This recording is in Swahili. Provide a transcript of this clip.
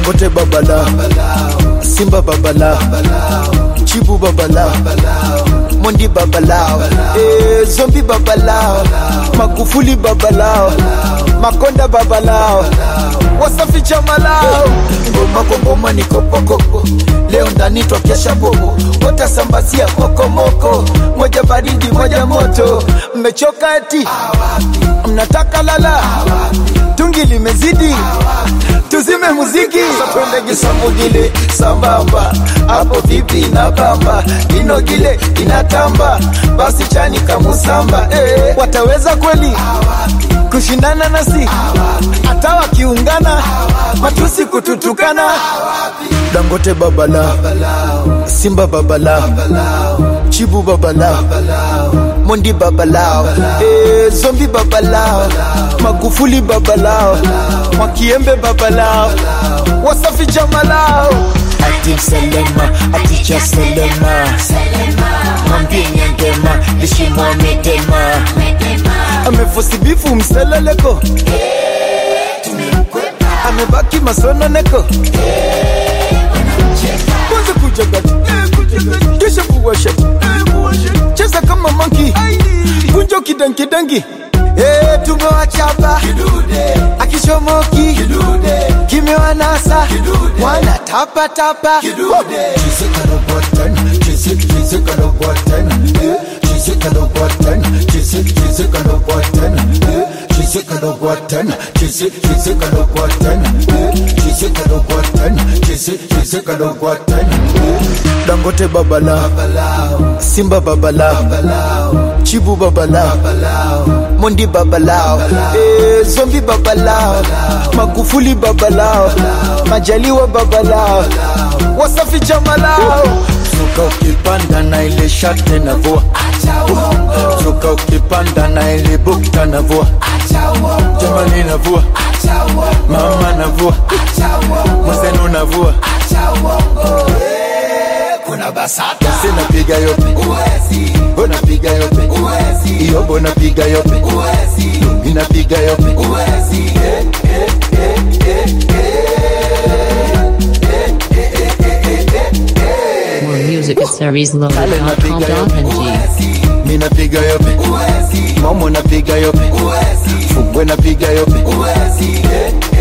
Dangote babala, Simba babala, Chibu babala, Mondi babala, Zombi babala, Magufuli babala, Makonda babala, Wasafi chamalao. Ngoma ngoma ni kopoko, leo ndani tokesha bobo, watasambazia moko, moja baridi moja moto. Mmechoka eti mnataka lala, tungi limezidi, tuzime muziki. Sapende gisamugile sambamba, hapo vipi na bamba, inogile inatamba, basi chani kamusamba. Wataweza kweli kushindana nasi, hata wakiungana matusi kututukana. Dangote babala, Simba babala, Chibu babala, Mondi babala, Zombi babala, Magufuli babala, Mwakiembe babala, Wasafi jamalao. Ati selema, ati cha selema, Mambi nyangema, lishimo medema, amefosi bifu mseleleko, amebaki masono neko, kwanza kujagati, kisha kuwashati, cheza kama monkey, kunjo kidangi, tumewachapa akishomoki, kimewanasa wana tapa Chisika no button, chisika no button, chisika no button, chisika no button, chisika no button, chisika no button, chisika no button, chisika no button. Dangote babala, Simba babala, Chibu babala, Mondi babala, Zombi babala, Magufuli babala, Majaliwa babala, Wasafi jamalao. Zuka ukipanda na ile shate na vua, zuka ukipanda na ile bukta na vua, jamani na vua, mama na vua, mwazenu na vua. Kuna basata sina piga yope, bona piga yope, iyo bona piga yope, ina piga yope. More music at SeriesLow.com.ng. Mina piga yope, Momo na piga yope, Fungwe na piga yope.